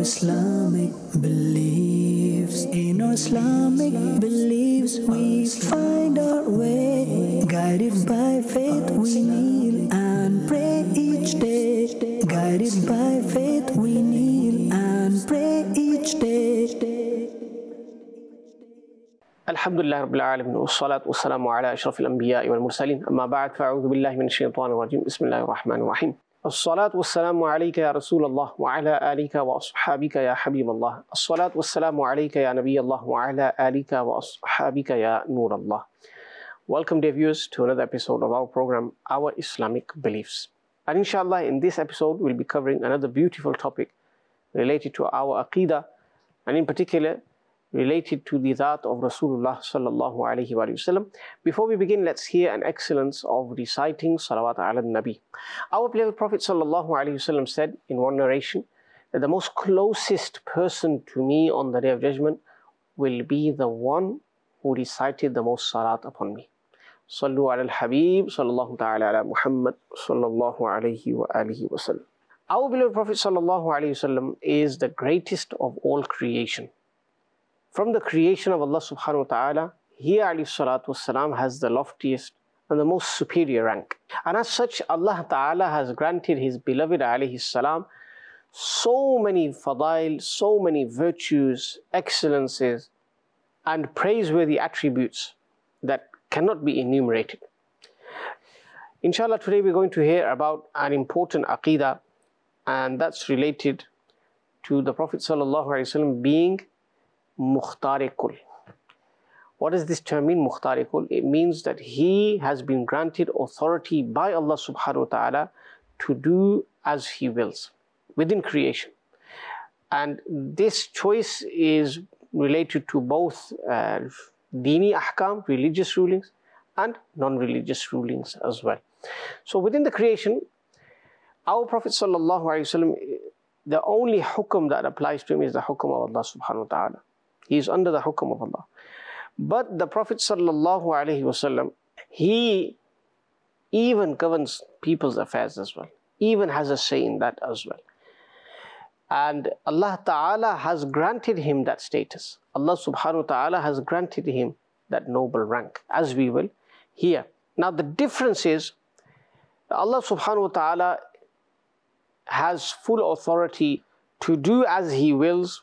Islamic beliefs. In our Islamic beliefs, we find our way. Guided by faith, we kneel and pray each day. Guided by faith, we kneel and pray each day. Alhamdulillah Rabbil Alamin, wassalatu wassalamu ala ashrafil anbiya'i wal mursalin, amma ba'd, fa'udhu billahi minash shaitanir rajim, bismillahir rahmanir rahim. As-salatu wassalamu alayka ya Rasulallah wa ala alika wa ashabika ya Habiballah. As-salatu wassalamu alayka ya Nabiyallah wa ala alika wa ashabika ya Nurallah. Welcome dear viewers to another episode of our program, Our Islamic Beliefs. And inshallah in this episode we'll be covering another beautiful topic related to our Aqidah, and in particular related to the Dhat of Rasulullah sallallahu alayhi wa sallam. Before we begin, let's hear an excellence of reciting Salawat ala Nabi. Our beloved Prophet sallallahu alayhi wa sallam said in one narration that the most closest person to me on the Day of Judgment will be the one who recited the most salat upon me. Sallu ala al-Habib sallallahu ta'ala ala Muhammad sallallahu alayhi wa alihi wa sallam. Our beloved Prophet sallallahu alayhi wa sallam is the greatest of all creation. From the creation of Allah subhanahu wa ta'ala, he alayhi salatu wassalam has the loftiest and the most superior rank. And as such, Allah ta'ala has granted his beloved alayhi salam so many fadail, so many virtues, excellences, and praiseworthy attributes that cannot be enumerated. Inshallah, today we're going to hear about an important aqidah, and that's related to the Prophet sallallahu alaihi wasallam being Mukhtarikul. What does this term mean, Mukhtarikul? It means that he has been granted authority by Allah subhanahu wa ta'ala to do as he wills within creation. And this choice is related to both Dini ahkam, religious rulings, and non-religious rulings as well. So within the creation, our Prophet sallallahu alaihi wasallam, the only hukum that applies to him is the hukum of Allah subhanahu wa ta'ala. He is under the hukum of Allah. But the Prophet sallallahu alaihi wasallam, he even governs people's affairs as well. Even has a say in that as well. And Allah ta'ala has granted him that status. Allah subhanahu wa ta'ala has granted him that noble rank, as we will hear. Now the difference is, Allah subhanahu wa ta'ala has full authority to do as he wills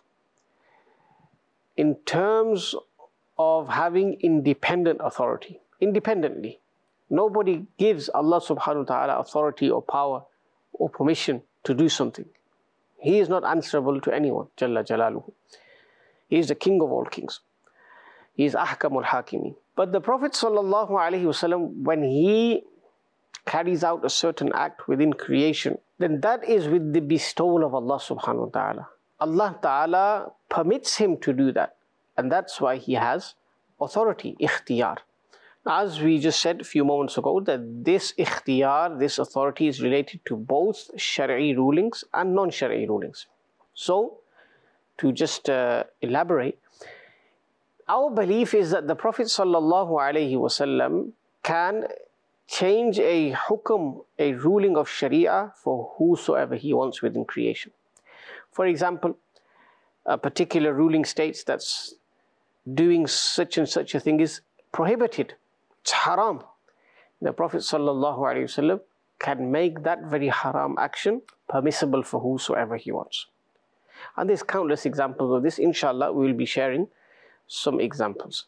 in terms of having independent authority. Independently. Nobody gives Allah subhanahu wa ta'ala authority or power or permission to do something. He is not answerable to anyone, Jalla Jalaluhu. He is the king of all kings. He is Ahkamul Hakimi. But the Prophet sallallahu alaihi wasallam, when he carries out a certain act within creation, then that is with the bestowal of Allah subhanahu wa ta'ala. Allah ta'ala permits him to do that. And that's why he has authority, ikhtiyar. As we just said a few moments ago, that this ikhtiyar, this authority is related to both shari'i rulings and non-shari'i rulings. So, to just elaborate, our belief is that the Prophet sallallahu alaihi wasallam can change a hukum, a ruling of sharia for whosoever he wants within creation. For example, a particular ruling states that doing such and such a thing is prohibited. It's haram. The Prophet sallallahu alaihi wasallam can make that very haram action permissible for whosoever he wants. And there's countless examples of this. Inshallah, we will be sharing some examples.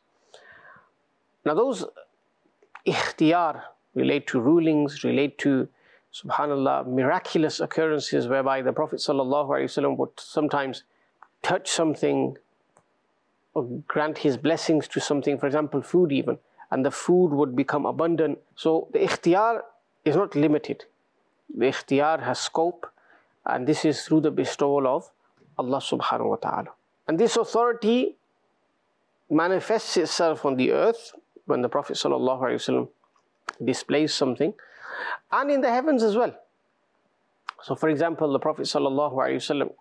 Now those ikhtiyar relate to rulings, relate to, subhanallah, miraculous occurrences whereby the Prophet sallallahu alaihi wasallam would sometimes touch something or grant his blessings to something, for example, food even, and the food would become abundant. So the ikhtiyar is not limited. The ikhtiyar has scope, and this is through the bestowal of Allah subhanahu wa ta'ala. And this authority manifests itself on the earth when the Prophet sallallahu alaihi wasallam displays something, and in the heavens as well. So for example, the Prophet sallallahu alaihi wasallam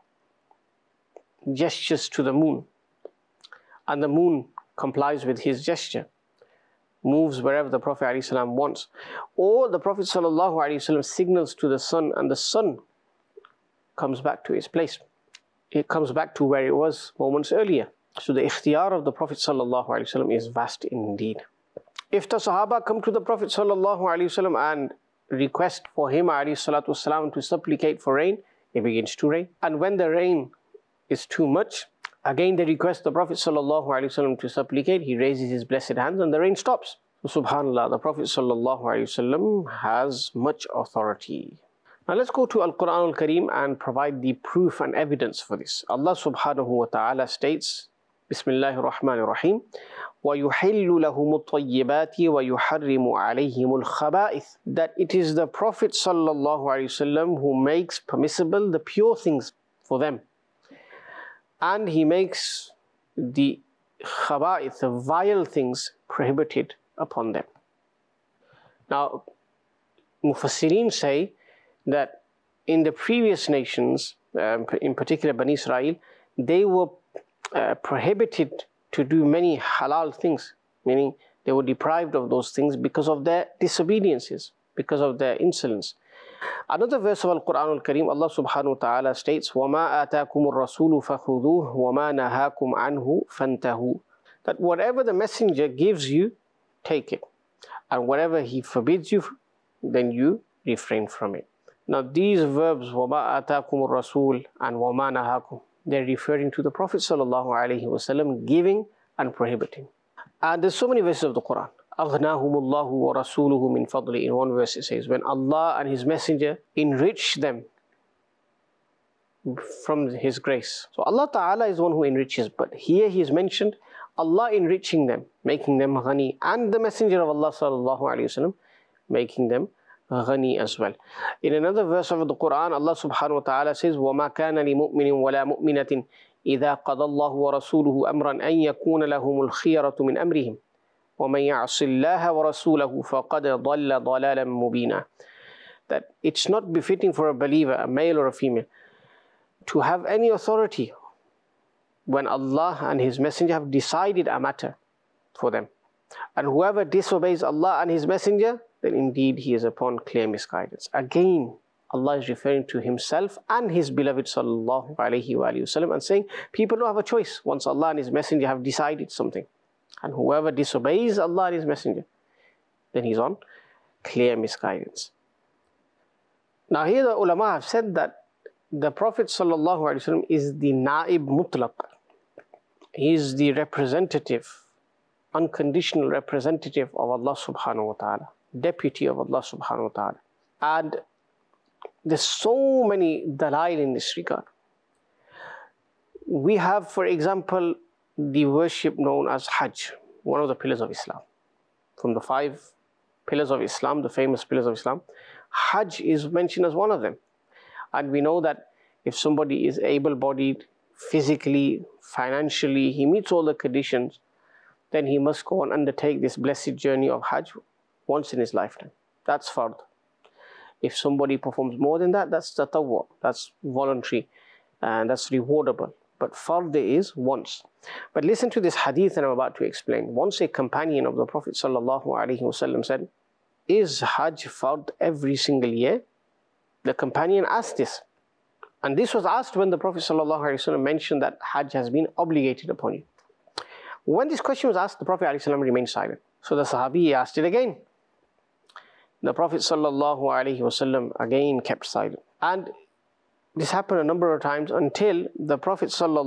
gestures to the moon, and the moon complies with his gesture, moves wherever the Prophet ﷺ wants. Or the Prophet ﷺ signals to the sun, and the sun comes back to its place. it comes back to where it was moments earlier. So the ikhtiyar of the Prophet ﷺ is vast indeed. If the Sahaba come to the Prophet ﷺ and request for him ﷺ to supplicate for rain, it begins to rain. And when the rain is too much, again they request the Prophet ﷺ to supplicate, he raises his blessed hands and the rain stops. So subhanAllah, the Prophet ﷺ has much authority. Now let's go to Al-Quran Al-Kareem and provide the proof and evidence for this. Allah subhanahu wa ta'ala states, Bismillahir Rahmanir Rahim, وَيُحِلُّ لَهُمُ الطَّيِّبَاتِ وَيُحَرِّمُ عَلَيْهِمُ الْخَبَائِثِ. That it is the Prophet sallallahu alaihi wasallam who makes permissible the pure things for them, and he makes the khaba'ith, the vile things, prohibited upon them. Now, Mufassirin say that in the previous nations, in particular Bani Israel, they were prohibited to do many halal things, meaning they were deprived of those things because of their disobediences, because of their insolence. Another verse of Al-Quran Al-Kareem, Allah subhanahu wa ta'ala states, وَمَا آتَاكُمُ الرَّسُولُ فَخُذُوهُ وَمَا نَهَاكُمْ عَنْهُ فَانْتَهُوا. That whatever the messenger gives you, take it. And whatever he forbids you, then you refrain from it. Now these verbs, وَمَا آتَاكُمُ الرَّسُولُ and وَمَا نَهَاكُمْ, they're referring to the Prophet sallallahu alaihi wasallam giving and prohibiting. And there's so many verses of the Quran. أَغْنَاهُمُ اللَّهُ وَرَسُولُهُ مِنْ فَضْلِ. In one verse it says, when Allah and His Messenger enrich them from His grace. So Allah Ta'ala is the one who enriches, but here He is mentioned Allah enriching them, making them ghani, and the Messenger of Allah sallallahu alaihi wasallam making them ghani as well. In another verse of the Quran, Allah subhanahu wa ta'ala says, وَمَا كَانَ لِمُؤْمِنٍ وَلَا مُؤْمِنَةٍ إِذَا قَضَى اللَّهُ وَرَسُولُهُ أَمْرًا أَنْ يَكُونَ لَهُمُ الْخِيَرَةُ مِنْ أَمْرِهِمْ وَمَنْ يَعْصِ اللَّهَ وَرَسُولَهُ فَقَدْ ضَلَّ ضَلَالًا مُبِينًا. That it's not befitting for a believer, a male or a female, to have any authority when Allah and His Messenger have decided a matter for them. And whoever disobeys Allah and His Messenger, then indeed he is upon clear misguidance. Again, Allah is referring to Himself and His beloved sallallahu alaihi wasallam and saying, people don't have a choice once Allah and His Messenger have decided something. And whoever disobeys Allah and His Messenger, then he's on clear misguidance. Now here the ulama have said that the Prophet sallallahu alaihi wasallam is the Na'ib Mutlaq. He is the representative, unconditional representative of Allah subhanahu wa ta'ala, deputy of Allah subhanahu wa ta'ala. And there's so many dalail in this regard. We have, for example, the worship known as Hajj, one of the pillars of Islam. From the 5 pillars of Islam, the famous pillars of Islam, Hajj is mentioned as one of them. And we know that if somebody is able-bodied, physically, financially, he meets all the conditions, then he must go and undertake this blessed journey of Hajj once in his lifetime. That's fard. If somebody performs more than that, that's tatawwu, that's voluntary, and that's rewardable. But fard is once. But listen to this hadith that I'm about to explain. Once a companion of the Prophet sallallahu alaihi wasallam said, is Hajj fard every single year? The companion asked this. And this was asked when the Prophet sallallahu alaihi wasallam mentioned that Hajj has been obligated upon you. When this question was asked, the Prophet ﷺ remained silent. So the Sahabi asked it again. The Prophet ﷺ again kept silent. And this happened a number of times until the Prophet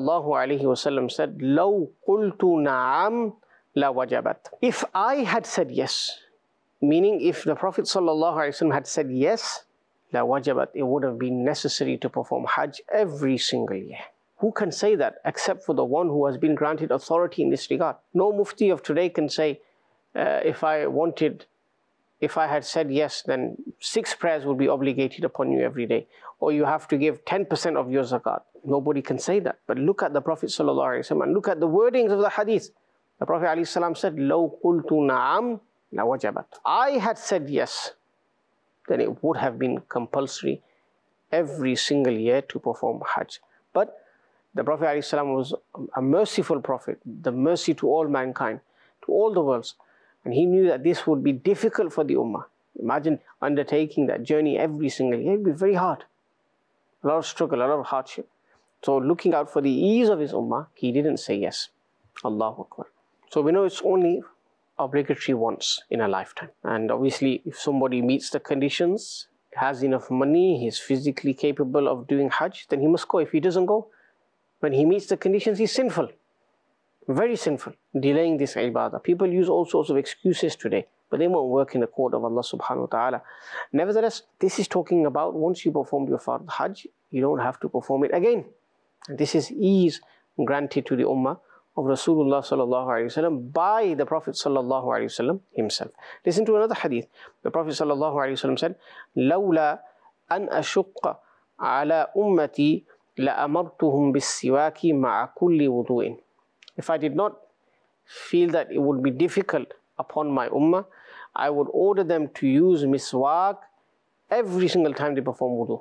ﷺ said, لَوْ قُلْتُ نَعَمْ لَوَجَبَتْ. If I had said yes, meaning if the Prophet ﷺ had said yes, لَوَجَبَتْ, it would have been necessary to perform Hajj every single year. Who can say that except for the one who has been granted authority in this regard? No mufti of today can say, if I had said yes, then 6 prayers would be obligated upon you every day. Or you have to give 10% of your zakat. Nobody can say that. But look at the Prophet ﷺ and look at the wordings of the hadith. The Prophet ﷺ said, لَوْ قُلْتُ نَعَمْ لَوَجَبَتْ. I had said yes, then it would have been compulsory every single year to perform Hajj. But the Prophet ﷺ was a merciful Prophet, the mercy to all mankind, to all the worlds. And he knew that this would be difficult for the Ummah. Imagine undertaking that journey every single year. It would be very hard. A lot of struggle, a lot of hardship. So looking out for the ease of his ummah, he didn't say yes. Allahu Akbar. So we know it's only obligatory once in a lifetime. And obviously, if somebody meets the conditions, has enough money, he's physically capable of doing Hajj, then he must go. If he doesn't go, when he meets the conditions, he's sinful. Very sinful, delaying this ibadah. People use all sorts of excuses today, but they won't work in the court of Allah subhanahu wa ta'ala. Nevertheless, this is talking about once you performed your Fard Hajj, you don't have to perform it again. And this is ease granted to the ummah of Rasulullah sallallahu alaihi wasallam by the Prophet sallallahu alaihi wasallam himself. Listen to another hadith. The Prophet sallallahu alaihi wasallam said, "Lawla an ashukka ala ummati la amartuhum bis-siwaki ma'a kulli wudu'in." If I did not feel that it would be difficult upon my ummah, I would order them to use miswak every single time they perform wudu.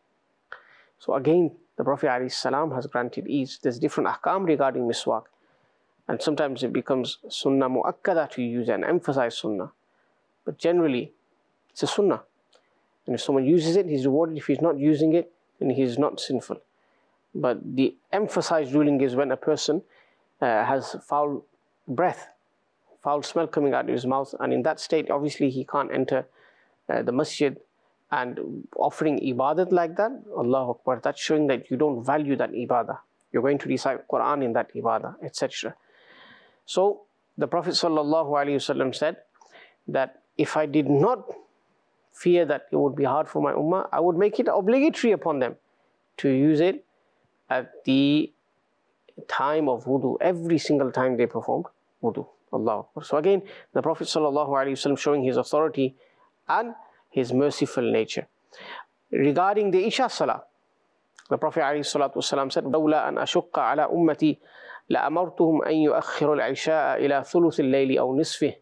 So again, the Prophet ﷺ has granted ease. There's different ahkam regarding miswak. And sometimes it becomes sunnah mu'akkada to use and emphasize sunnah. But generally, it's a sunnah. And if someone uses it, he's rewarded. If he's not using it, then he's not sinful. But the emphasized ruling is when a person has foul breath, foul smell coming out of his mouth, and in that state, obviously, he can't enter the masjid. And offering ibadat like that, Allahu Akbar, that's showing that you don't value that ibadah. You're going to recite Quran in that ibadah, etc. So, the Prophet ﷺ said that if I did not fear that it would be hard for my ummah, I would make it obligatory upon them to use it at the time of wudu, every single time they performed wudu. Allahu Akbar. So again, the Prophet ﷺ showing his authority and his merciful nature. Regarding the Isha Salah, the Prophet ﷺ said, "Lawla an ashukka ala ummati la amartuhum an yuakhiru al-isha'a ila thuluth al-layli aw nisfih."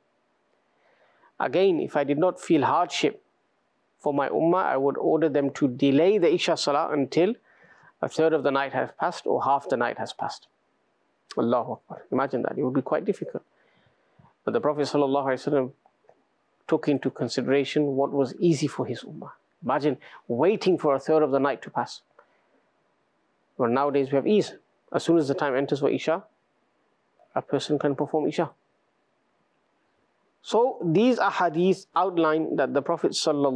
Again, if I did not feel hardship for my ummah, I would order them to delay the Isha Salah until a third of the night has passed or half the night has passed. Allahu Akbar. Imagine that. It would be quite difficult. But the Prophet ﷺ took into consideration what was easy for his ummah. Imagine waiting for a third of the night to pass. Well, nowadays we have ease. As soon as the time enters for Isha, a person can perform Isha. So these ahadith outline that the Prophet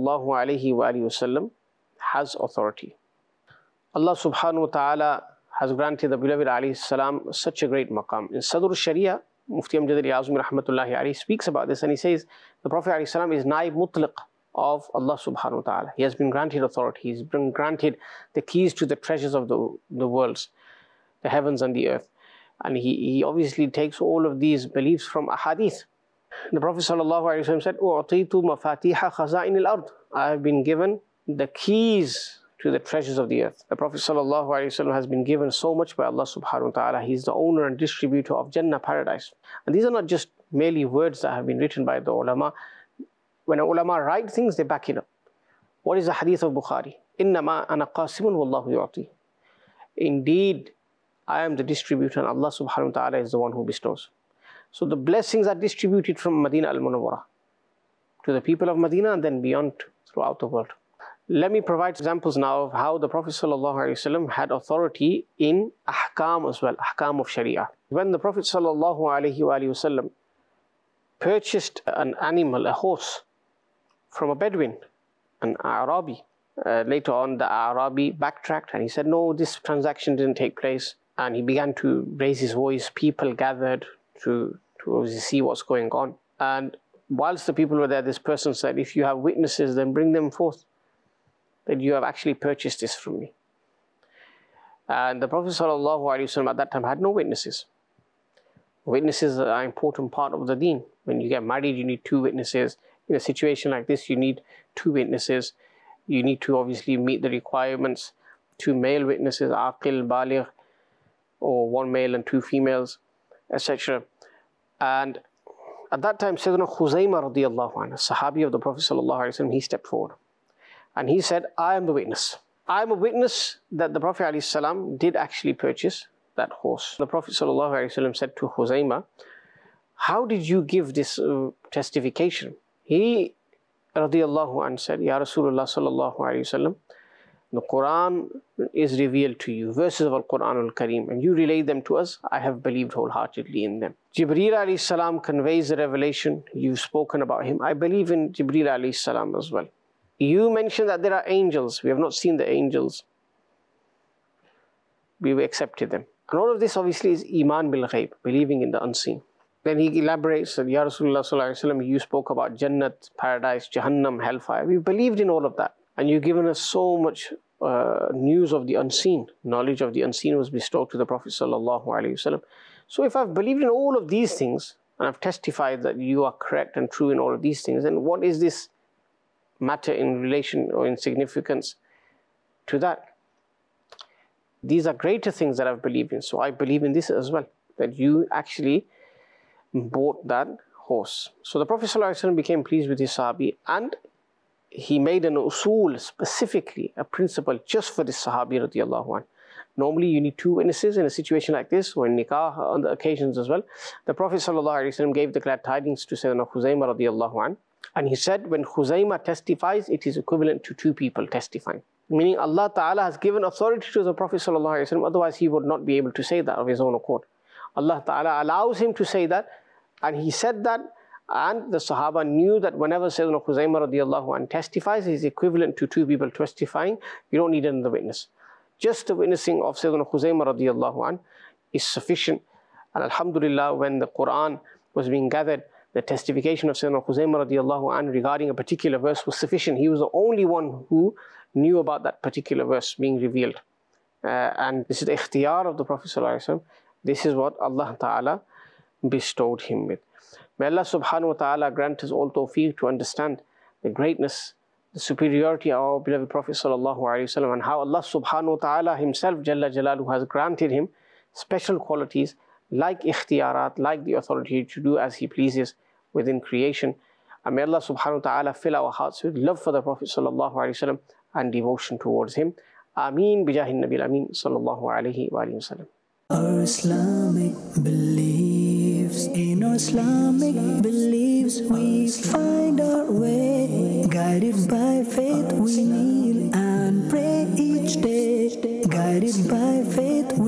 ﷺ has authority. Allah subhanahu wa ta'ala has granted the beloved alayhi salam such a great maqam. In Sadr Sharia, Mufti Amjad al-Azmi rahmatullahi alayhi speaks about this, and he says the Prophet alayhi salam is naib mutlaq of Allah subhanahu wa ta'ala. He has been granted authority. He's been granted the keys to the treasures of the worlds, the heavens and the earth. And he obviously takes all of these beliefs from ahadith. The Prophet sallallahu alayhi wa sallam said, "U'titu mafatiha khaza'in al-ard." I have been given the keys to the treasures of the earth. The Prophet ﷺ has been given so much by Allah subhanahu wa ta'ala. He's the owner and distributor of Jannah, paradise. And these are not just merely words that have been written by the ulama. When ulama write things, they back it up. What is the hadith of Bukhari? "Innama ana qasimun wallahu yu'ti." Indeed, I am the distributor and Allah subhanahu wa ta'ala is the one who bestows. So the blessings are distributed from Medina al-Munawwarah to the people of Medina and then beyond throughout the world. Let me provide examples now of how the Prophet ﷺ had authority in ahkam as well, ahkam of Sharia. When the Prophet ﷺ purchased an animal, a horse, from a Bedouin, an Arabi, later on the Arabi backtracked and he said, "No, this transaction didn't take place." And he began to raise his voice. People gathered to see what's going on. And whilst the people were there, this person said, "If you have witnesses, then bring them forth, that you have actually purchased this from me." And the Prophet ﷺ at that time had no witnesses. Witnesses are an important part of the deen. When you get married, you need 2 witnesses. In a situation like this, you need 2 witnesses. You need to obviously meet the requirements. 2 male witnesses, aqil, baligh, or 1 male and 2 females, etc. And at that time, Sayyidina Khuzaymah radiyallahu anhu, sahabi of the Prophet ﷺ, he stepped forward. And he said, "I am the witness. I am a witness that the Prophet ﷺ did actually purchase that horse." The Prophet ﷺ said to Khuzaymah, "How did you give this testification?" He, radiyallahu anhu, said, "Ya Rasulullah sallallahu alayhi wa sallam, The Quran is revealed to you, verses of Al-Quran Al-Kareem, and you relay them to us. I have believed wholeheartedly in them. Jibreel alayhi salam conveys the revelation. You've spoken about him. I believe in Jibreel alayhi salam as well. You mentioned that there are angels. We have not seen the angels. We've accepted them. And all of this obviously is Iman bil Ghaib, believing in the unseen. Then he elaborates that, Ya Rasulullah sallallahu alayhi wa sallam, you spoke about Jannat, paradise, Jahannam, hellfire. We believed in all of that. And you've given us so much news of the unseen. Knowledge of the unseen was bestowed to the Prophet sallallahu alayhi wa sallam. So if I've believed in all of these things, and I've testified that you are correct and true in all of these things, then what is this matter in relation or in significance to that? These are greater things that I've believed in. So I believe in this as well, that you actually bought that horse. So the Prophet ﷺ became pleased with his Sahabi, and he made an usul, specifically a principle just for this Sahabi radiallahu anhu. Normally you need two witnesses in a situation like this, or in nikah on the occasions as well. The Prophet ﷺ gave the glad tidings to Sayyidina Khuzaymah radiallahu anhu, and he said, when Khuzaymah testifies, it is equivalent to two people testifying. Meaning Allah Ta'ala has given authority to the Prophet ﷺ, otherwise he would not be able to say that of his own accord. Allah Ta'ala allows him to say that, and he said that, and the Sahaba knew that whenever Sayyidina Khuzaymah radiallahu anhu testifies, he is equivalent to two people testifying. You don't need another witness. Just the witnessing of Sayyidina Khuzaymah radiallahu anhu is sufficient. And alhamdulillah, when the Quran was being gathered, the testification of Sayyidina Khuzaymah radiallahu anhu regarding a particular verse was sufficient. He was the only one who knew about that particular verse being revealed. And this is the ikhtiyar of the Prophet ﷺ. This is what Allah Ta'ala bestowed him with. May Allah subhanahu wa ta'ala grant us all tawfiq to understand the greatness, the superiority of our beloved Prophet sallallahu alaihi wasallam, and how Allah subhanahu wa ta'ala himself Jalla Jalaluhu has granted him special qualities like ikhtiyarat, like the authority to do as he pleases within creation. And may Allah subhanahu wa ta'ala fill our hearts with love for the Prophet sallallahu alaihi wasallam and devotion towards him. Ameen bijahin Nabil Ameen sallallahu alaihi wasallam. Our Islamic beliefs, in our Islamic beliefs we find our way. Guided by faith we kneel and pray each day. Guided by faith